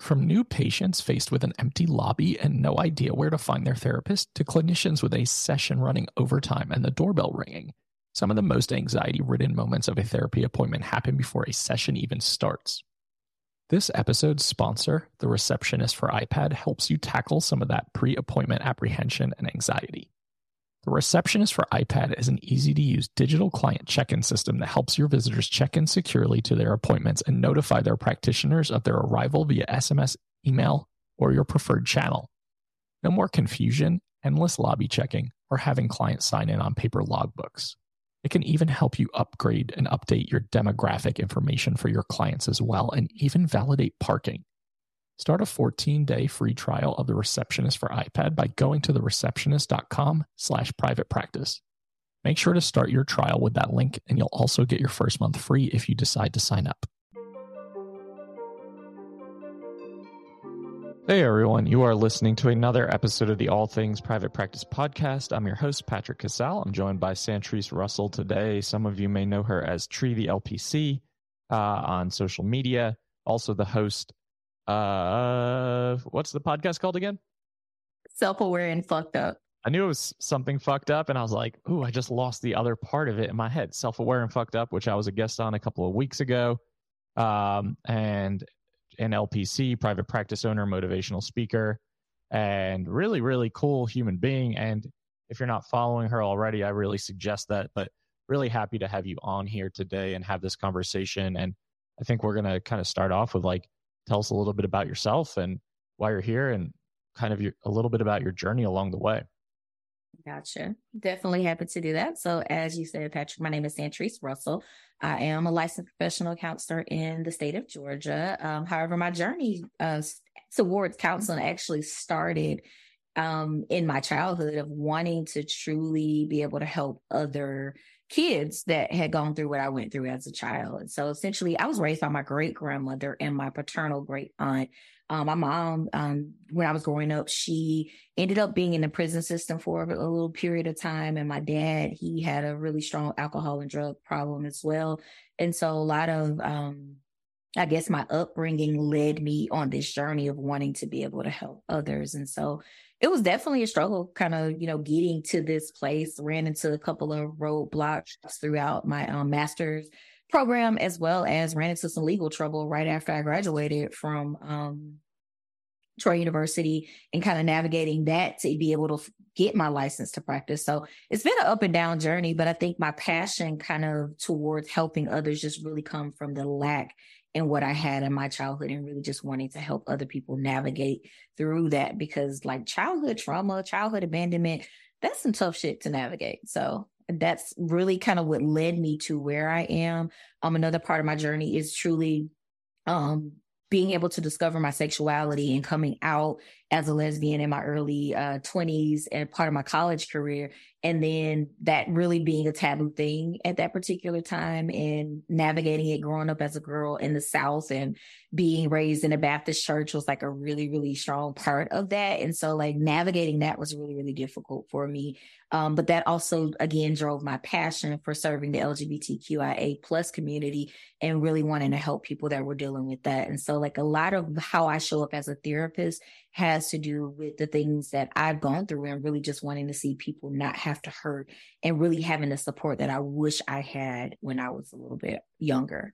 From new patients faced with an empty lobby and no idea where to find their therapist, to clinicians with a session running overtime and the doorbell ringing, some of the most anxiety-ridden moments of a therapy appointment happen before a session even starts. This episode's sponsor, The Receptionist for iPad, helps you tackle some of that pre-appointment apprehension and anxiety. The Receptionist for iPad is an easy-to-use digital client check-in system that helps your visitors check in securely to their appointments and notify their practitioners of their arrival via SMS, email, or your preferred channel. No more confusion, endless lobby checking, or having clients sign in on paper logbooks. It can even help you upgrade and update your demographic information for your clients as well, and even validate parking. Start a 14-day free trial of The Receptionist for iPad by going to thereceptionist.com/private practice. Make sure to start your trial with that link, and you'll also get your first month free if you decide to sign up. Hey everyone, you are listening to another episode of the All Things Private Practice podcast. I'm your host, Patrick Casal. I'm joined by Santrice Russell today. Some of you may know her as Tree the LPC on social media. Also the host, what's the podcast called again? Self-Aware and Fucked Up. I knew it was something fucked up, and I was like, ooh, I just lost the other part of it in my head. Self-Aware and Fucked Up, which I was a guest on a couple of weeks ago. And an LPC, private practice owner, motivational speaker, and really, really cool human being. And if you're not following her already, I really suggest that. But really happy to have you on here today and have this conversation. And I think we're going to kind of start off with tell us a little bit about yourself and why you're here and kind of a little bit about your journey along the way. Gotcha. Definitely happy to do that. So as you said, Patrick, my name is Santrice Russell. I am a licensed professional counselor in the state of Georgia. However, my journey towards counseling actually started in my childhood of wanting to truly be able to help other kids that had gone through what I went through as a child. And so essentially, I was raised by my great-grandmother and my paternal great-aunt. My mom, when I was growing up, she ended up being in the prison system for a little period of time. And my dad, he had a really strong alcohol and drug problem as well. And so a lot of, I guess my upbringing led me on this journey of wanting to be able to help others. And so it was definitely a struggle kind of, getting to this place. Ran into a couple of roadblocks throughout my master's program, as well as ran into some legal trouble right after I graduated from Troy University and kind of navigating that to be able to get my license to practice. So it's been an up and down journey, but I think my passion kind of towards helping others just really come from the lack in what I had in my childhood and really just wanting to help other people navigate through that, because childhood trauma, childhood abandonment, that's some tough shit to navigate. So that's really kind of what led me to where I am. Another part of my journey is truly being able to discover my sexuality and coming out as a lesbian in my early 20s and part of my college career. And then that really being a taboo thing at that particular time and navigating it growing up as a girl in the South and being raised in a Baptist church was a really, really strong part of that. And so navigating that was really, really difficult for me. But that also, again, drove my passion for serving the LGBTQIA plus community and really wanting to help people that were dealing with that. And so a lot of how I show up as a therapist has to do with the things that I've gone through and really just wanting to see people not have to hurt and really having the support that I wish I had when I was a little bit younger.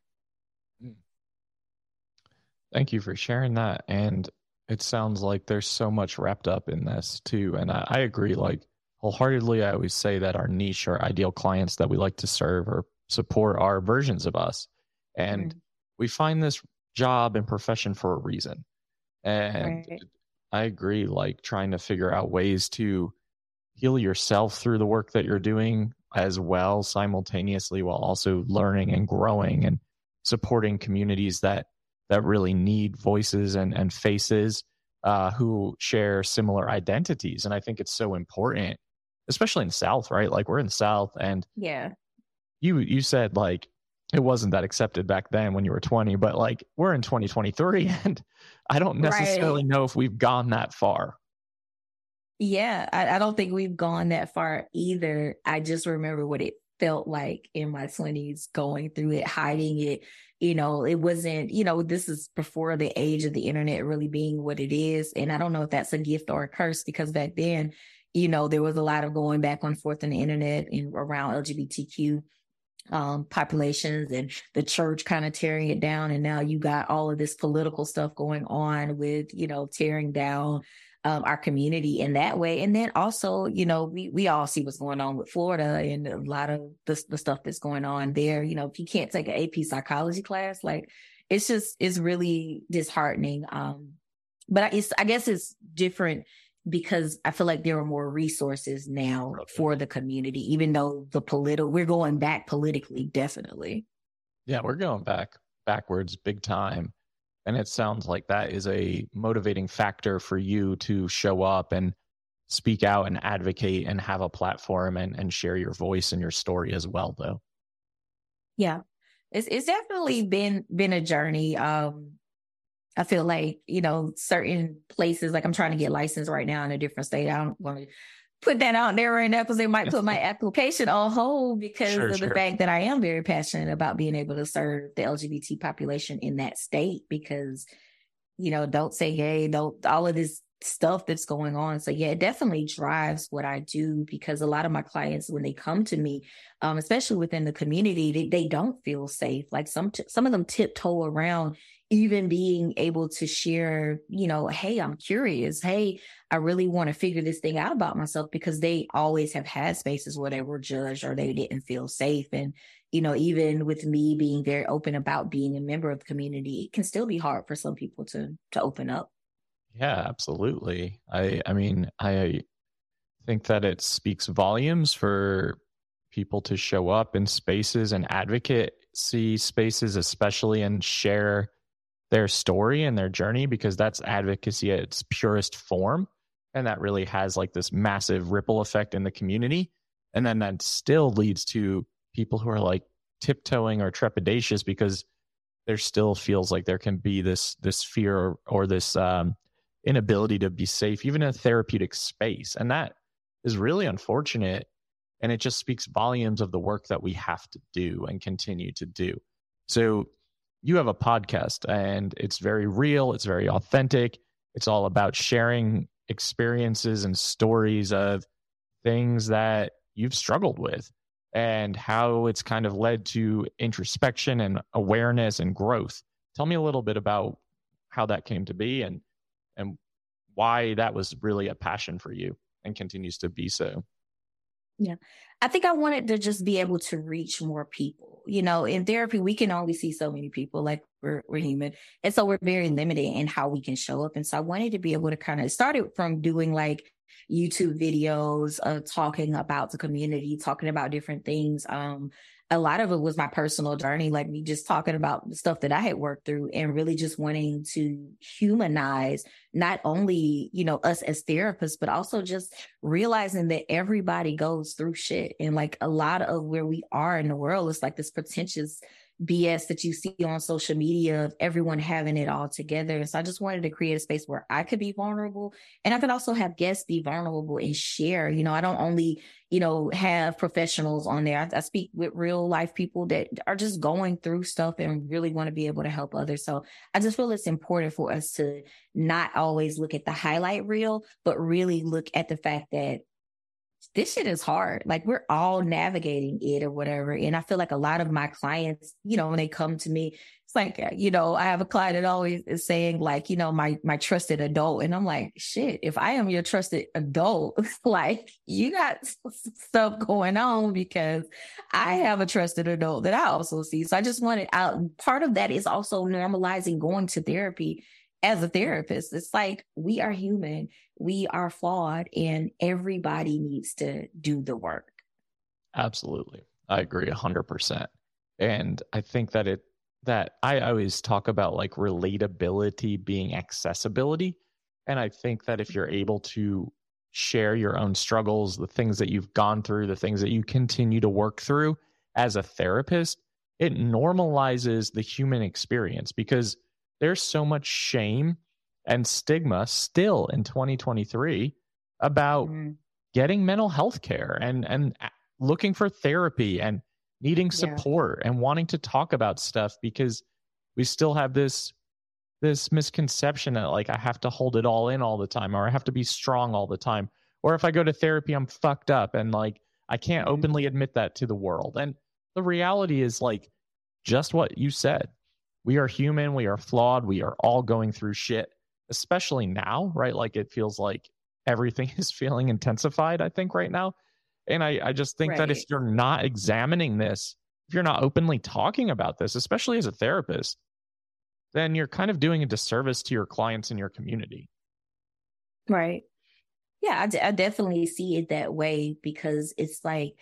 Thank you for sharing that. And it sounds like there's so much wrapped up in this too. And I agree, wholeheartedly. I always say that our niche, our ideal clients that we like to serve or support are versions of us. And we find this job and profession for a reason. And I agree, trying to figure out ways to heal yourself through the work that you're doing as well, simultaneously, while also learning and growing and supporting communities that really need voices and faces who share similar identities. And I think it's so important, especially in the South, right? We're in the South, and you said it wasn't that accepted back then when you were 20, but we're in 2023 and I don't necessarily know if we've gone that far. Yeah, I don't think we've gone that far either. I just remember what it felt like in my 20s, going through it, hiding it. It wasn't, this is before the age of the internet really being what it is. And I don't know if that's a gift or a curse, because back then, there was a lot of going back and forth on the internet and around LGBTQ populations, and the church kind of tearing it down. And now you got all of this political stuff going on with, tearing down our community in that way. And then also, we all see what's going on with Florida and a lot of the stuff that's going on there. If you can't take an AP psychology class, like it's really disheartening. But I guess it's different because I feel like there are more resources now for the community, even though we're going back politically, definitely. Yeah, we're going backwards big time. And it sounds like that is a motivating factor for you to show up and speak out and advocate and have a platform and share your voice and your story as well, though. Yeah, it's definitely been a journey. I feel like, certain places, like I'm trying to get licensed right now in a different state. I don't want to put that out there right now because they might put my application on hold because of the fact that I am very passionate about being able to serve the LGBT population in that state. Because, don't say, hey, all of this stuff that's going on. So yeah, it definitely drives what I do, because a lot of my clients, when they come to me, especially within the community, they don't feel safe. Like some of them tiptoe around even being able to share, hey, I'm curious. Hey, I really want to figure this thing out about myself, because they always have had spaces where they were judged or they didn't feel safe. And, even with me being very open about being a member of the community, it can still be hard for some people to open up. Yeah, absolutely. I mean, I think that it speaks volumes for people to show up in spaces and advocacy spaces, especially, and share their story and their journey, because that's advocacy at its purest form. And that really has like this massive ripple effect in the community. And then that still leads to people who are like tiptoeing or trepidatious because there still feels like there can be this fear or this inability to be safe, even in a therapeutic space. And that is really unfortunate. And it just speaks volumes of the work that we have to do and continue to do. So you have a podcast and it's very real. It's very authentic. It's all about sharing experiences and stories of things that you've struggled with and how it's kind of led to introspection and awareness and growth. Tell me a little bit about how that came to be and why that was really a passion for you and continues to be so. Yeah. I think I wanted to just be able to reach more people. In therapy, we can only see so many people, like we're human. And so we're very limited in how we can show up. And so I wanted to be able to kind of start it from doing like YouTube videos, talking about the community, talking about different things. A lot of it was my personal journey, like me just talking about the stuff that I had worked through and really just wanting to humanize not only, us as therapists, but also just realizing that everybody goes through shit. And like a lot of where we are in the world is like this pretentious BS that you see on social media of everyone having it all together. So I just wanted to create a space where I could be vulnerable and I could also have guests be vulnerable and share. I don't only, have professionals on there. I speak with real life people that are just going through stuff and really want to be able to help others. So I just feel it's important for us to not always look at the highlight reel, but really look at the fact that this shit is hard. Like we're all navigating it or whatever. And I feel like a lot of my clients, when they come to me, it's like, I have a client that always is saying like, my trusted adult. And I'm like, shit, if I am your trusted adult, like you got stuff going on because I have a trusted adult that I also see. So I just wanted out. Part of that is also normalizing going to therapy as a therapist. It's like, we are human, we are flawed, and everybody needs to do the work. Absolutely. I agree 100%. And I think that I always talk about like relatability being accessibility. And I think that if you're able to share your own struggles, the things that you've gone through, the things that you continue to work through as a therapist, it normalizes the human experience, because there's so much shame and stigma still in 2023 about getting mental health care and looking for therapy and needing Yeah. support and wanting to talk about stuff, because we still have this misconception that like I have to hold it all in all the time, or I have to be strong all the time, or if I go to therapy I'm fucked up and like I can't Mhm. openly admit that to the world. And the reality is like just what you said. We are human, we are flawed, we are all going through shit, especially now, right? Like it feels like everything is feeling intensified, I think, right now. And I just think that if Right. you're not examining this, if you're not openly talking about this, especially as a therapist, then you're kind of doing a disservice to your clients and your community. Right. Yeah, I definitely see it that way because it's like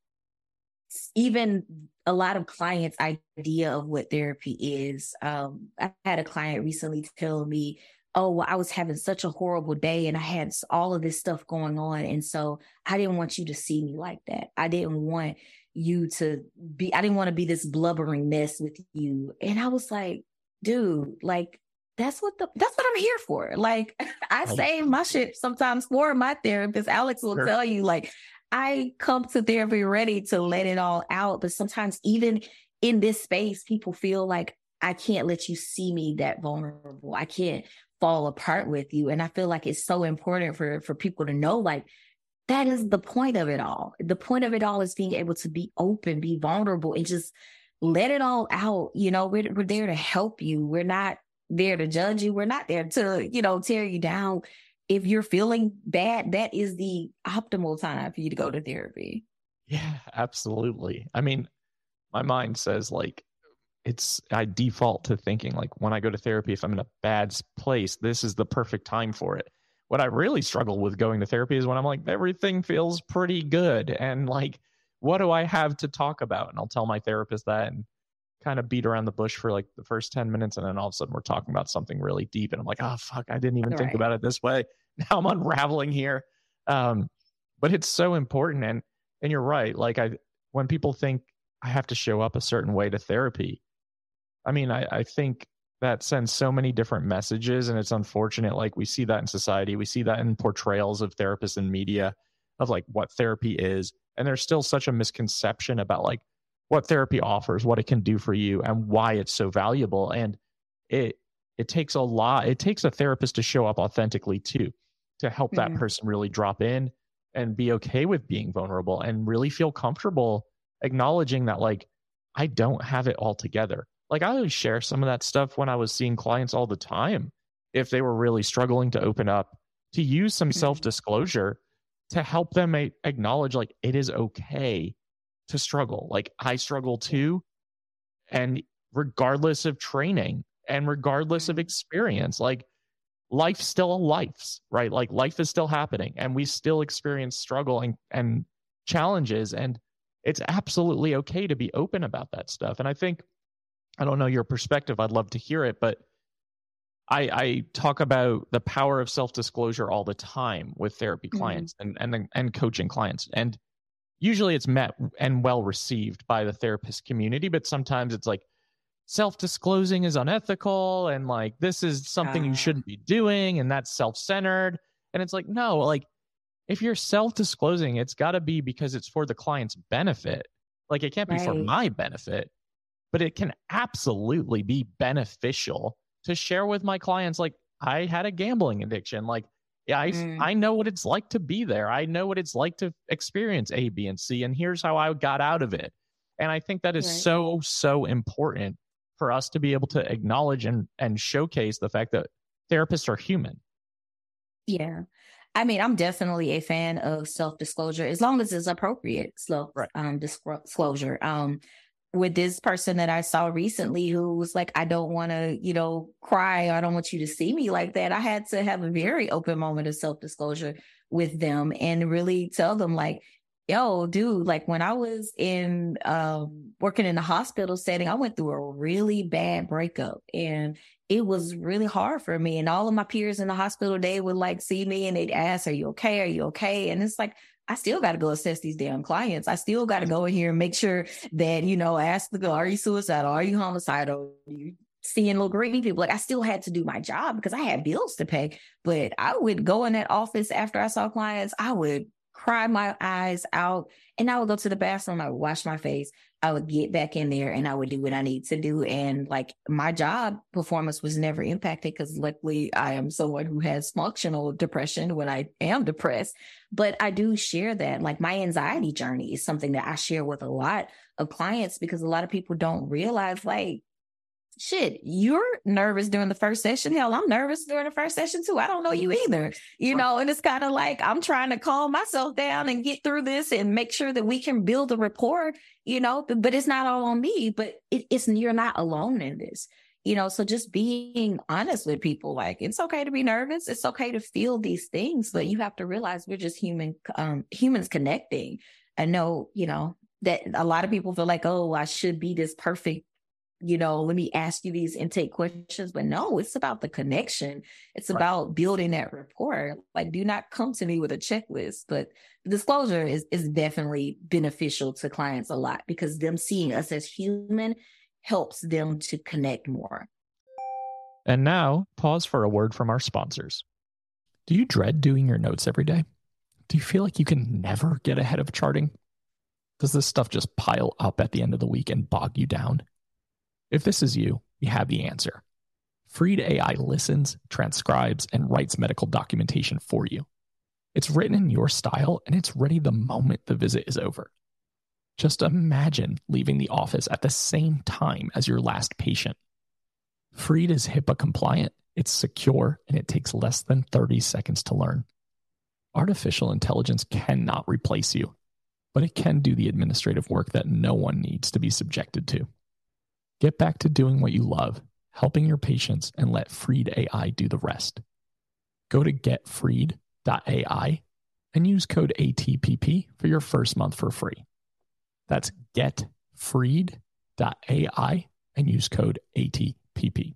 even a lot of clients' idea of what therapy is. I had a client recently tell me, "Oh, well, I was having such a horrible day, and I had all of this stuff going on, and so I didn't want you to see me like that. I didn't want you to be. I didn't want to be this blubbering mess with you." And I was like, "Dude, like." That's what I'm here for. Like I Right. save my shit sometimes for my therapist. Alex will Sure. tell you, like, I come to therapy ready to let it all out. But sometimes, even in this space, people feel like I can't let you see me that vulnerable. I can't fall apart with you. And I feel like it's so important for people to know, like, that is the point of it all. The point of it all is being able to be open, be vulnerable, and just let it all out. We're there to help you. We're not there to judge you. We're not there to, tear you down. If you're feeling bad, that is the optimal time for you to go to therapy. Yeah, absolutely. I mean, my mind says like I default to thinking like when I go to therapy, if I'm in a bad place, this is the perfect time for it. What I really struggle with going to therapy is when I'm like, everything feels pretty good. And like, what do I have to talk about? And I'll tell my therapist that and kind of beat around the bush for like the first 10 minutes. And then all of a sudden we're talking about something really deep. And I'm like, oh, fuck, I didn't even think Right. about it this way. Now I'm unraveling here. Um, but it's so important. And you're right. Like when people think I have to show up a certain way to therapy, I mean, I think that sends so many different messages, and it's unfortunate. Like we see that in society, we see that in portrayals of therapists in media of like what therapy is, and there's still such a misconception about like what therapy offers, what it can do for you, and why it's so valuable. And it it takes a lot. It takes a therapist to show up authentically too, to help that Mm-hmm. person really drop in and be okay with being vulnerable and really feel comfortable acknowledging that like I don't have it all together. Like I always share some of that stuff when I was seeing clients all the time. If they were really struggling to open up, to use some self disclosure to help them acknowledge like it is okay to struggle. Like I struggle too. And regardless of training and regardless of Mm-hmm. experience, like life's still a life's, right? Like life is still happening and we still experience struggle and challenges. And it's absolutely okay to be open about that stuff. And I think I don't know your perspective. I'd love to hear it, but I talk about the power of self disclosure all the time with therapy Mm-hmm. clients and coaching clients, and usually it's met and well received by the therapist community. But sometimes it's like self disclosing is unethical, and like this is something you Uh, shouldn't be doing, and that's self centered. And it's like no, like if you're self disclosing, it's got to be because it's for the client's benefit. Like it can't be for right. my benefit, but it can absolutely be beneficial to share with my clients like I had a gambling addiction. Like yeah, Mm, I know what it's like to be there. I know what it's like to experience A, B, and C, and here's how I got out of it. And I think that is right. so important for us to be able to acknowledge and showcase the fact that therapists are human. Yeah. I mean, I'm definitely a fan of self disclosure as long as it's appropriate self Right. disclosure. With this person that I saw recently who was like, I don't want to, cry. I don't want you to see me like that. I had to have a very open moment of self disclosure with them and really tell them, like, yo, dude, like when I was in working in the hospital setting, I went through a really bad breakup and it was really hard for me. And all of my peers in the hospital, they would like see me and they'd ask, are you okay? Are you okay? And it's like, I still got to go assess these damn clients. I still got to go in here and make sure that, ask the girl, are you suicidal? Are you homicidal? Are you seeing little green people? Like I still had to do my job because I had bills to pay. But I would go in that office after I saw clients. I would cry my eyes out, and I would go to the bathroom, I would wash my face, I would get back in there and I would do what I need to do. And like my job performance was never impacted because luckily I am someone who has functional depression when I am depressed. But I do share that. Like my anxiety journey is something that I share with a lot of clients because a lot of people don't realize, like, shit, you're nervous during the first session. Hell, I'm nervous during the first session too. I don't know you either, and it's kind of like I'm trying to calm myself down and get through this and make sure that we can build a rapport, but it's not all on me, but it's, you're not alone in this, so just being honest with people, like it's okay to be nervous. It's okay to feel these things, but you have to realize we're just humans connecting. I know, that a lot of people feel like, oh, I should be this perfect, let me ask you these intake questions. But no, it's about the connection. It's about building that rapport. Like, do not come to me with a checklist. But disclosure is definitely beneficial to clients a lot because them seeing us as human helps them to connect more. And now, pause for a word from our sponsors. Do you dread doing your notes every day? Do you feel like you can never get ahead of charting? Does this stuff just pile up at the end of the week and bog you down? If this is you, we have the answer. Freed AI listens, transcribes, and writes medical documentation for you. It's written in your style, and it's ready the moment the visit is over. Just imagine leaving the office at the same time as your last patient. Freed is HIPAA compliant, it's secure, and it takes less than 30 seconds to learn. Artificial intelligence cannot replace you, but it can do the administrative work that no one needs to be subjected to. Get back to doing what you love, helping your patients, and let Freed AI do the rest. Go to getfreed.ai and use code ATPP for your first month for free. That's getfreed.ai and use code ATPP.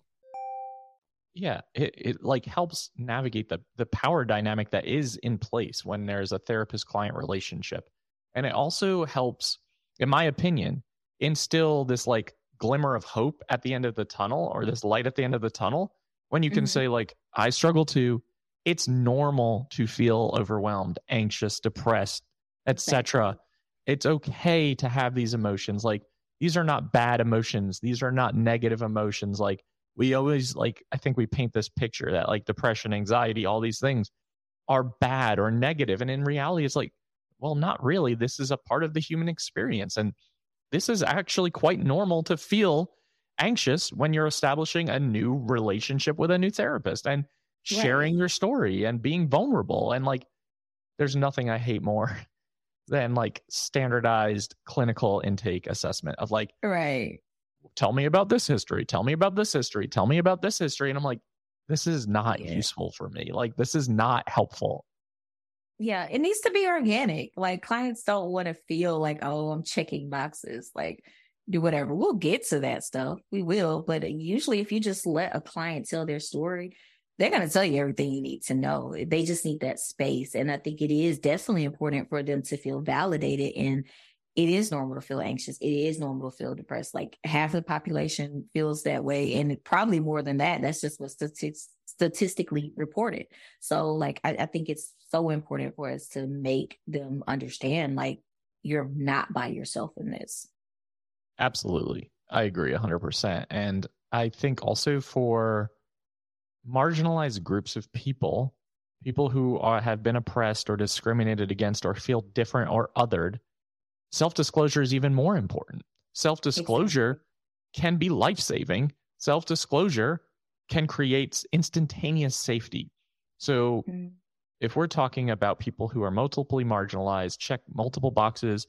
Yeah, it like helps navigate the power dynamic that is in place when there's a therapist-client relationship. And it also helps, in my opinion, instill this like glimmer of hope at the end of the tunnel, or this light at the end of the tunnel, when you can say, like, I struggle too. It's normal to feel overwhelmed, anxious, depressed, etc. It's okay to have these emotions. Like, these are not bad emotions. These are not negative emotions. Like, we always, like, I think we paint this picture that like depression, anxiety, all these things are bad or negative. And in reality, it's like, well, not really. This is a part of the human experience. And this is actually quite normal to feel anxious when you're establishing a new relationship with a new therapist and sharing your story and being vulnerable. And like, there's nothing I hate more than like standardized clinical intake assessment of like, tell me about this history. Tell me about this history. Tell me about this history. And I'm like, this is not useful for me. Like, this is not helpful. Yeah, it needs to be organic. Like, clients don't want to feel like, oh, I'm checking boxes. Like, do whatever. We'll get to that stuff. We will. But usually if you just let a client tell their story, they're going to tell you everything you need to know. They just need that space. And I think it is definitely important for them to feel validated. And it is normal to feel anxious. It is normal to feel depressed. Like, half the population feels that way. And probably more than that. That's just what statistically reported. So like, I think it's so important for us to make them understand, like, you're not by yourself in this. Absolutely. I agree 100%. And I think also for marginalized groups of people who have been oppressed or discriminated against or feel different or othered, self-disclosure is even more important. Self-disclosure can be life-saving. Self-disclosure can create instantaneous safety. So if we're talking about people who are multiply marginalized, check multiple boxes,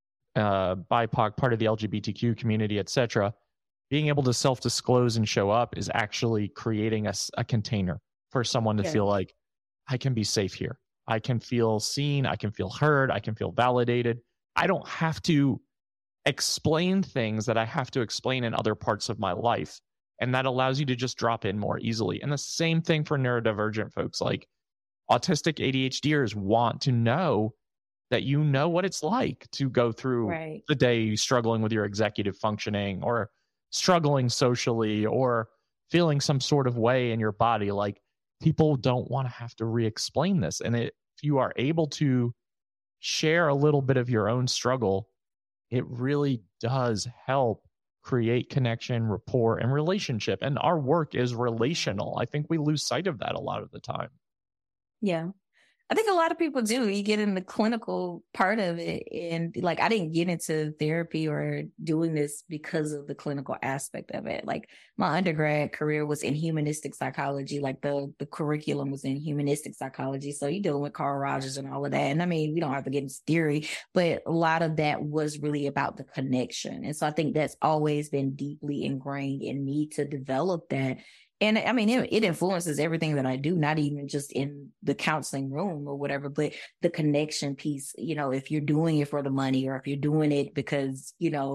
BIPOC, part of the LGBTQ community, etc., being able to self-disclose and show up is actually creating a container for someone to feel like, I can be safe here. I can feel seen. I can feel heard. I can feel validated. I don't have to explain things that I have to explain in other parts of my life. And that allows you to just drop in more easily. And the same thing for neurodivergent folks. Like, autistic ADHDers want to know that you know what it's like to go through the day struggling with your executive functioning or struggling socially or feeling some sort of way in your body. Like, people don't want to have to re-explain this. And if you are able to share a little bit of your own struggle, it really does help create connection, rapport, and relationship. And our work is relational. I think we lose sight of that a lot of the time. Yeah. I think a lot of people do. You get in the clinical part of it. And like, I didn't get into therapy or doing this because of the clinical aspect of it. Like, my undergrad career was in humanistic psychology. Like, the curriculum was in humanistic psychology. So you're dealing with Carl Rogers and all of that. And I mean, we don't have to get into theory, but a lot of that was really about the connection. And so I think that's always been deeply ingrained in me to develop that. And I mean, it influences everything that I do, not even just in the counseling room or whatever, but the connection piece. You know, if you're doing it for the money, or if you're doing it because,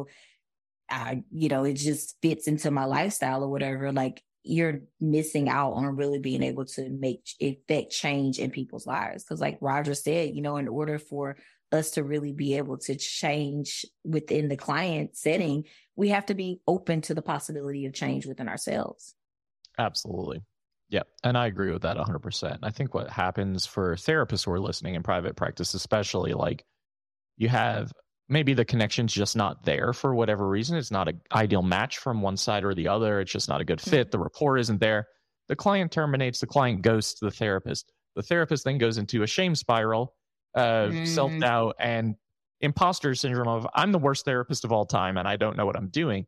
it just fits into my lifestyle or whatever, like, you're missing out on really being able to effect change in people's lives. Because like Roger said, in order for us to really be able to change within the client setting, we have to be open to the possibility of change within ourselves. Absolutely. Yeah. And I agree with that 100%. I think what happens for therapists who are listening in private practice, especially, like, you have maybe the connection's just not there for whatever reason. It's not an ideal match from one side or the other. It's just not a good fit. The rapport isn't there. The client terminates, the client goes to the therapist. The therapist then goes into a shame spiral of self-doubt and imposter syndrome of, I'm the worst therapist of all time and I don't know what I'm doing.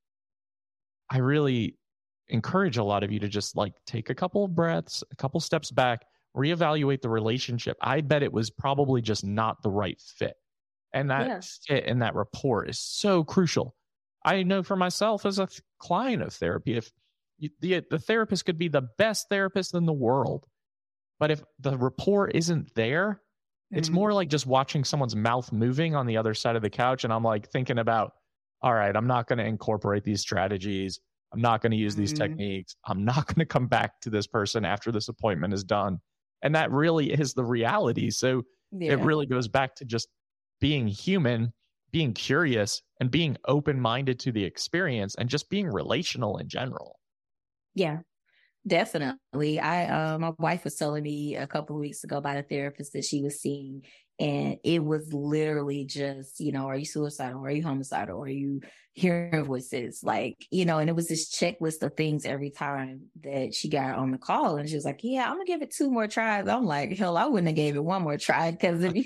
I really encourage a lot of you to just, like, take a couple of breaths, a couple steps back, reevaluate the relationship. I bet it was probably just not the right fit. And that fit and that rapport is so crucial. I know for myself as a client of therapy, if the therapist could be the best therapist in the world, but if the rapport isn't there, it's more like just watching someone's mouth moving on the other side of the couch. And I'm like thinking about, all right, I'm not going to incorporate these strategies. I'm not going to use these techniques. I'm not going to come back to this person after this appointment is done. And that really is the reality. So it really goes back to just being human, being curious, and being open-minded to the experience, and just being relational in general. Yeah, definitely. My wife was telling me a couple of weeks ago about a therapist that she was seeing, and it was literally just, are you suicidal? Are you homicidal? Are you hearing voices? Like, and it was this checklist of things every time that she got on the call. And she was like, yeah, I'm gonna give it 2 more tries. I'm like, hell, I wouldn't have gave it 1 more try, because if you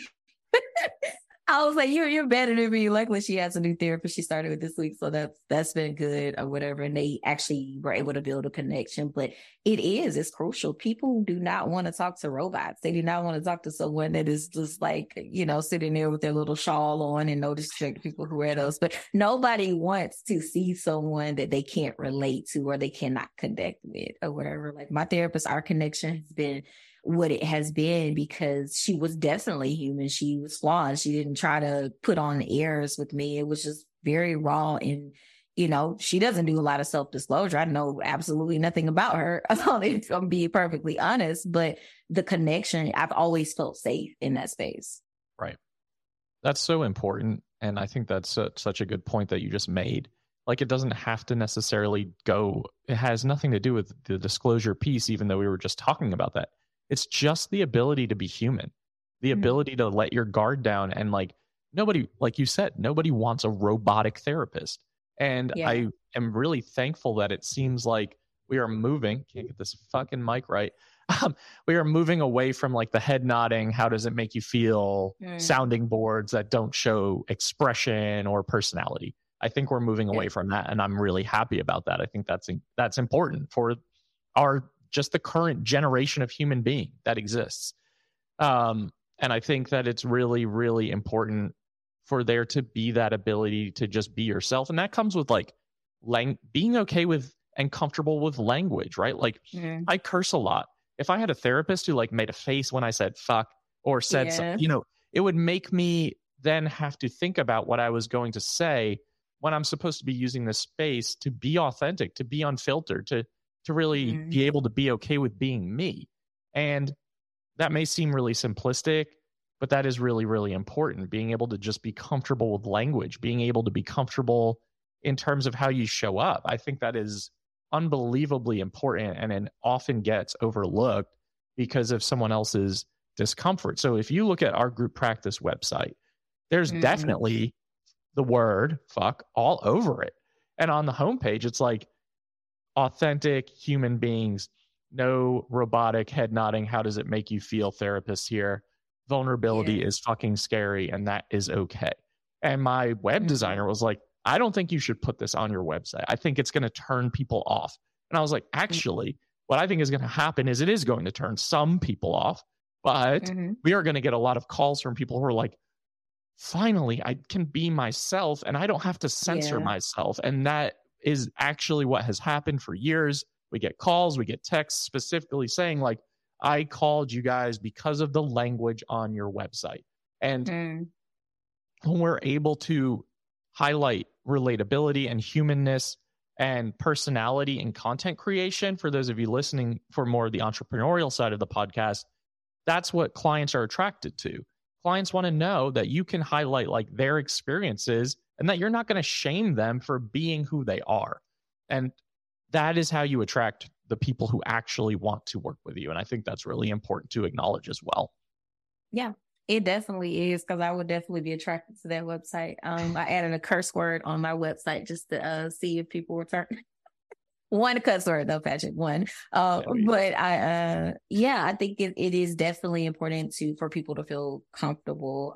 I was like, you're better than me. Luckily, she has a new therapist she started with this week, so that's been good or whatever. And they actually were able to build a connection. But it's crucial. People do not want to talk to robots. They do not want to talk to someone that is just like, sitting there with their little shawl on, and no disrespect to people who wear those. But nobody wants to see someone that they can't relate to or they cannot connect with or whatever. Like, my therapist, our connection has been what it has been because she was definitely human. She was flawed. She didn't try to put on airs with me. It was just very raw. And, she doesn't do a lot of self-disclosure. I know absolutely nothing about her. I'm being perfectly honest, but the connection, I've always felt safe in that space. Right. That's so important. And I think that's such a good point that you just made. Like, it doesn't have to necessarily it has nothing to do with the disclosure piece, even though we were just talking about that. It's just the ability to be human, the ability to let your guard down. And like you said, nobody wants a robotic therapist. And I am really thankful that it seems like we are moving, can't get this fucking mic right. We are moving away from like the head nodding, how does it make you feel, sounding boards that don't show expression or personality. I think we're moving away from that. And I'm really happy about that. I think that's important for just the current generation of human being that exists. And I think that it's really, really important for there to be that ability to just be yourself. And that comes with like being okay with and comfortable with language, right? Like I curse a lot. If I had a therapist who like made a face when I said fuck or said something, it would make me then have to think about what I was going to say when I'm supposed to be using this space to be authentic, to be unfiltered, to really be able to be okay with being me. And that may seem really simplistic, but that is really, really important. Being able to just be comfortable with language, being able to be comfortable in terms of how you show up. I think that is unbelievably important and it often gets overlooked because of someone else's discomfort. So if you look at our group practice website, there's definitely the word fuck all over it. And on the homepage, it's like authentic human beings, no robotic head nodding. How does it make you feel? Therapists here. Vulnerability is fucking scary, and that is okay. And my web designer was like, I don't think you should put this on your website. I think it's going to turn people off. And I was like, actually, what I think is going to happen is it is going to turn some people off, but we are going to get a lot of calls from people who are like, finally, I can be myself and I don't have to censor myself. And that is actually what has happened for years. We get calls, we get texts specifically saying like, I called you guys because of the language on your website. And when we're able to highlight relatability and humanness and personality in content creation, for those of you listening for more of the entrepreneurial side of the podcast, that's what clients are attracted to. Clients want to know that you can highlight like their experiences and that you're not going to shame them for being who they are. And that is how you attract the people who actually want to work with you. And I think that's really important to acknowledge as well. Yeah, it definitely is, because I would definitely be attracted to that website. I added a curse word on my website just to see if people return. One cuss word though, Patrick, one. But I think it is definitely important for people to feel comfortable.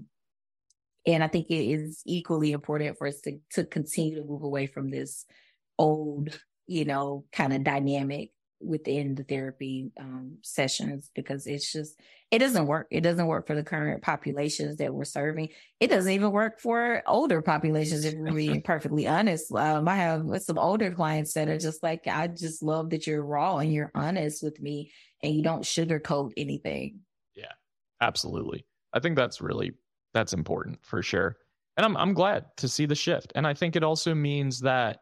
And I think it is equally important for us to continue to move away from this old, kind of dynamic within the therapy sessions, because it doesn't work. It doesn't work for the current populations that we're serving. It doesn't even work for older populations, if we're being perfectly honest. I have some older clients that are just like, I just love that you're raw and you're honest with me and you don't sugarcoat anything. Yeah, absolutely. I think that's important for sure. And I'm glad to see the shift. And I think it also means that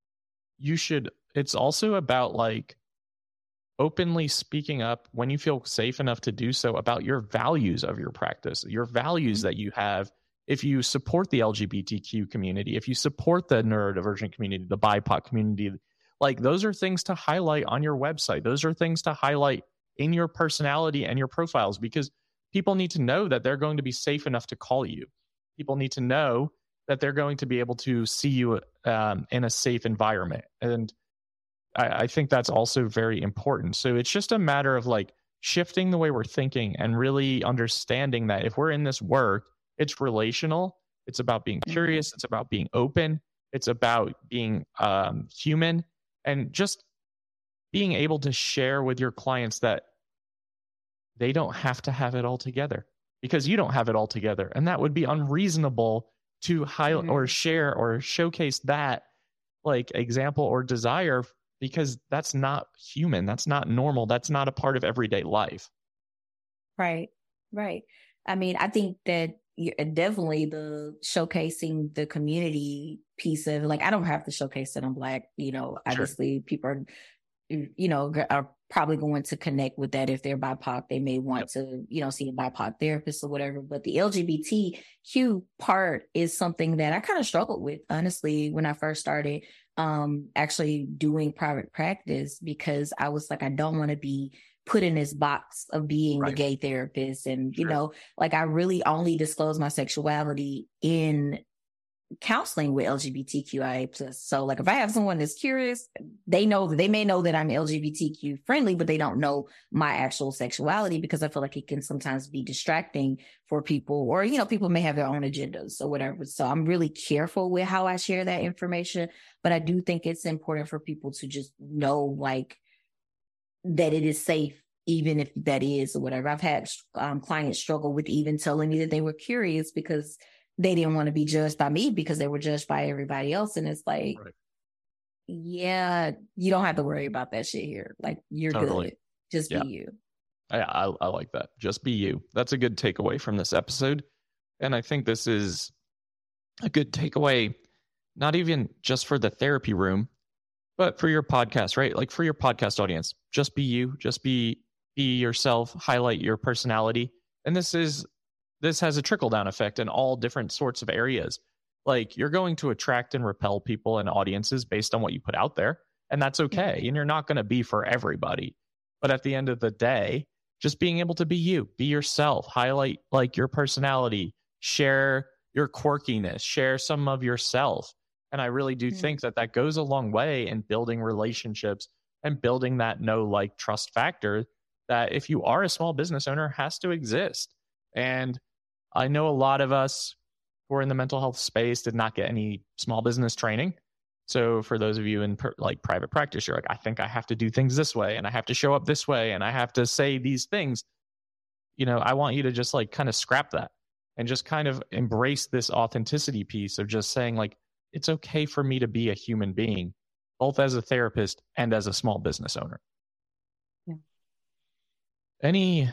it's also about like openly speaking up when you feel safe enough to do so about your values of your practice, your values that you have. If you support the LGBTQ community, if you support the neurodivergent community, the BIPOC community, like those are things to highlight on your website. Those are things to highlight in your personality and your profiles, because people need to know that they're going to be safe enough to call you. People need to know that they're going to be able to see you in a safe environment. And I think that's also very important. So it's just a matter of like shifting the way we're thinking and really understanding that if we're in this work, it's relational. It's about being curious. It's about being open. It's about being human, and just being able to share with your clients that they don't have to have it all together, because you don't have it all together. And that would be unreasonable to highlight or share or showcase that like example or desire, because that's not human. That's not normal. That's not a part of everyday life. Right. I mean, I think that definitely the showcasing the community piece of like, I don't have to showcase that I'm Black, obviously people are probably going to connect with that. If they're BIPOC, they may want to, see a BIPOC therapist or whatever. But the LGBTQ part is something that I kind of struggled with, honestly, when I first started actually doing private practice, because I was like, I don't want to be put in this box of being the gay therapist. And, like I really only disclose my sexuality in counseling with LGBTQIA+. So like if I have someone that's curious, they may know that I'm LGBTQ friendly, but they don't know my actual sexuality, because I feel like it can sometimes be distracting for people, or, people may have their own agendas or whatever. So I'm really careful with how I share that information, but I do think it's important for people to just know like that it is safe, even if that is or whatever. I've had clients struggle with even telling me that they were curious because they didn't want to be judged by me because they were judged by everybody else. And it's like, yeah, you don't have to worry about that shit here. Like you're good. Just be you. I like that. Just be you. That's a good takeaway from this episode. And I think this is a good takeaway, not even just for the therapy room, but for your podcast, right? Like for your podcast audience, just be you, just be yourself, highlight your personality. And this has a trickle-down effect in all different sorts of areas. Like you're going to attract and repel people and audiences based on what you put out there, and that's okay. And you're not going to be for everybody. But at the end of the day, just being able to be you, be yourself, highlight like your personality, share your quirkiness, share some of yourself. And I really do think that that goes a long way in building relationships and building that know, like, trust factor that if you are a small business owner has to exist. And I know a lot of us who are in the mental health space did not get any small business training. So for those of you in like private practice, you're like, I think I have to do things this way and I have to show up this way and I have to say these things. You know, I want you to just like kind of scrap that and just kind of embrace this authenticity piece of just saying like, it's okay for me to be a human being, both as a therapist and as a small business owner. Yeah. Any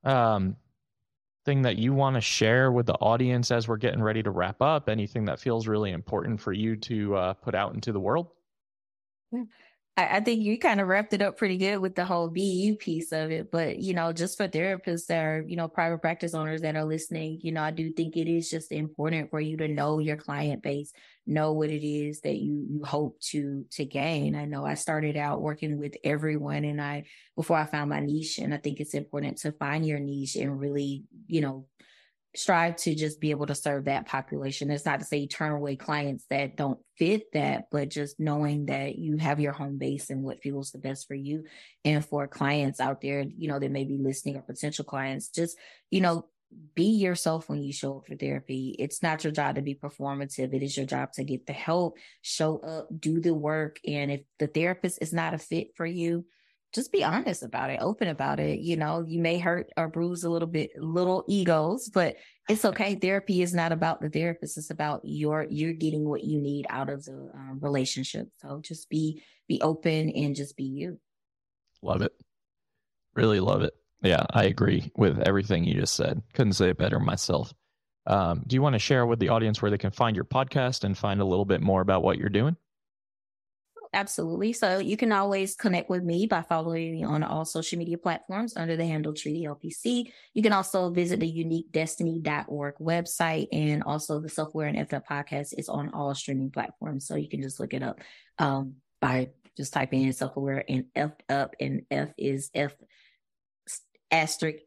thing that you want to share with the audience as we're getting ready to wrap up? Anything that feels really important for you to put out into the world? Yeah. I think you kind of wrapped it up pretty good with the whole BU piece of it. But, you know, just for therapists that are, you know, private practice owners that are listening, you know, I do think it is just important for you to know your client base, know what it is that you hope to gain. I know I started out working with everyone before I found my niche. And I think it's important to find your niche and really, you know, strive to just be able to serve that population. It's not to say you turn away clients that don't fit that, but just knowing that you have your home base and what feels the best for you. And for clients out there, you know, that may be listening or potential clients, just, you know, be yourself when you show up for therapy. It's not your job to be performative. It is your job to get the help, show up, do the work. And if the therapist is not a fit for you, just be honest about it, open about it. You know, you may hurt or bruise little egos, but it's okay. Therapy is not about the therapist. It's about you're getting what you need out of the relationship. So just be open and just be you. Love it. Really love it. Yeah, I agree with everything you just said. Couldn't say it better myself. Do you want to share with the audience where they can find your podcast and find a little bit more about what you're doing? Absolutely. So you can always connect with me by following me on all social media platforms under the handle Treaty LPC. You can also visit the uniquedestiny.org website, and also the Self-Aware and F-Up podcast is on all streaming platforms. So you can just look it up by just typing in Self-Aware and F-Up, and F is F asterisk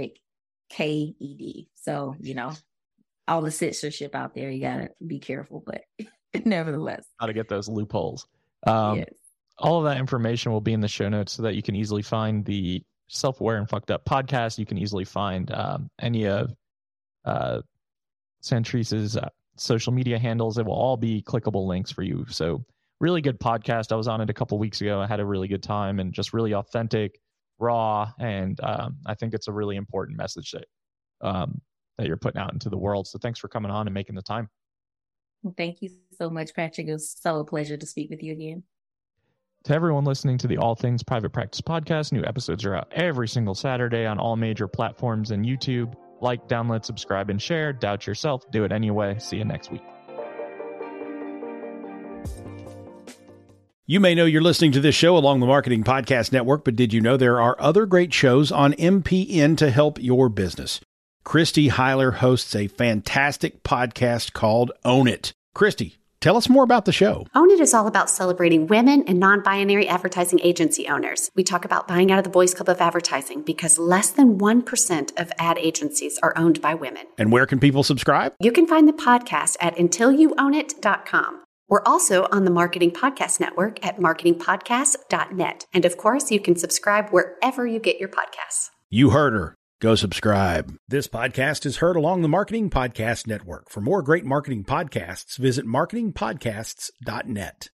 KED. So, you know, all the censorship out there, you got to be careful, but nevertheless. How to get those loopholes. Yes. All of that information will be in the show notes so that you can easily find the Self-Aware and Fucked Up podcast. You can easily find any of Santrice's social media handles. It will all be clickable links for you. So really good podcast. I was on it a couple weeks ago. I had a really good time and just really authentic, raw. And I think it's a really important message that you're putting out into the world. So thanks for coming on and making the time. Well, thank you so much, Patrick. It was so a pleasure to speak with you again. To everyone listening to the All Things Private Practice podcast, new episodes are out every single Saturday on all major platforms and YouTube. Like, download, subscribe, and share. Doubt yourself. Do it anyway. See you next week. You may know you're listening to this show along the Marketing Podcast Network, but did you know there are other great shows on MPN to help your business? Christy Heiler hosts a fantastic podcast called Own It. Christy, tell us more about the show. Own It is all about celebrating women and non-binary advertising agency owners. We talk about buying out of the Boys Club of Advertising because less than 1% of ad agencies are owned by women. And where can people subscribe? You can find the podcast at untilyouownit.com. We're also on the Marketing Podcast Network at marketingpodcast.net. And of course, you can subscribe wherever you get your podcasts. You heard her. Go subscribe. This podcast is heard along the Marketing Podcast Network. For more great marketing podcasts, visit marketingpodcasts.net.